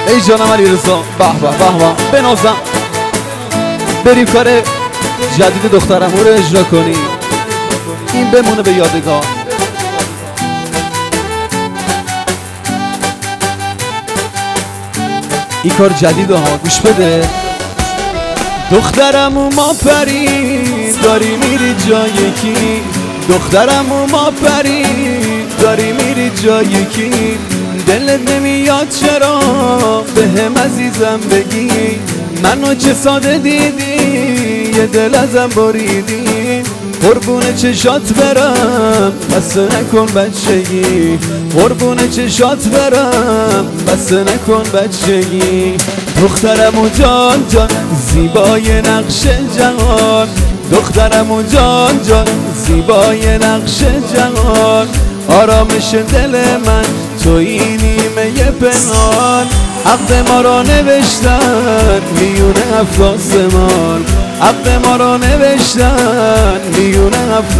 ای جانم علی رضا، به به به به، بنازم بریم کار جدید دخترم رو اجرا کنیم، این بمونه به یادگار. این کار جدید ها، گوش بده. دخترم و ما پری داری میری جای کی، دخترم و ما پری داری میری جای کی، دلت نمیاد چرا به هم عزیزم بگی، منو چه ساده دیدی یه دل ازم بریدی، قربون چشات برم بس نکن بچگی، قربون چشات برم بس نکن بچگی. دخترم و جان جان زیبای نقش جهان، دخترم و جان جان زیبای نقش جهان، آرامش دل من تویی نیمه پنهان، عقد ما را نوشتن میون هفت آسمان، عقد ما را نوشتن میون هفت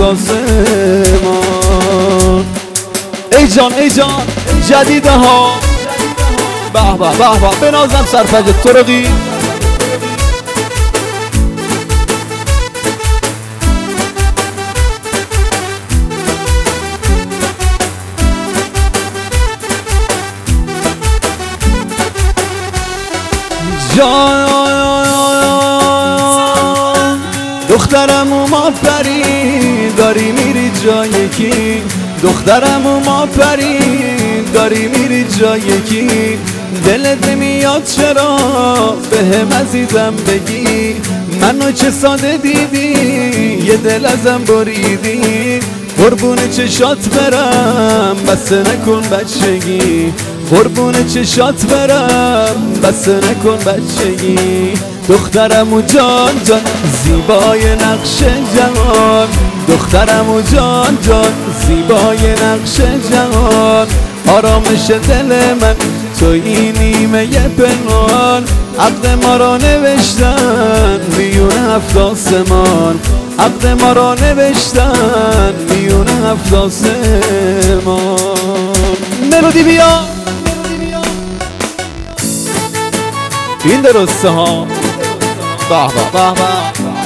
آسمان. ای جان ای جان جدیده ها، به به به به، بنازم سرفجر طرقی. جان دخترم و ما پری داری میری جای کی، دخترم و ما پری داری میری جای کی، دلت نمیاد چرا به هم عزیزم بگی، منو چه ساده دیدی یه دل ازم بریدی، قربون چشات برم بس نکن بچگی، قربون چشات برم بس نکن بچگی. دخترم و جان جان زیبای نقش جهان، دخترم و جان جان زیبای نقش جهان، آرامش دل من تویی نیمه پنهان، عقد ما را نوشتن میون هفت آسمان، عقد ما را نوشتن میون هفت آسمان. ملودی بیا، این درسته ها، به به به به.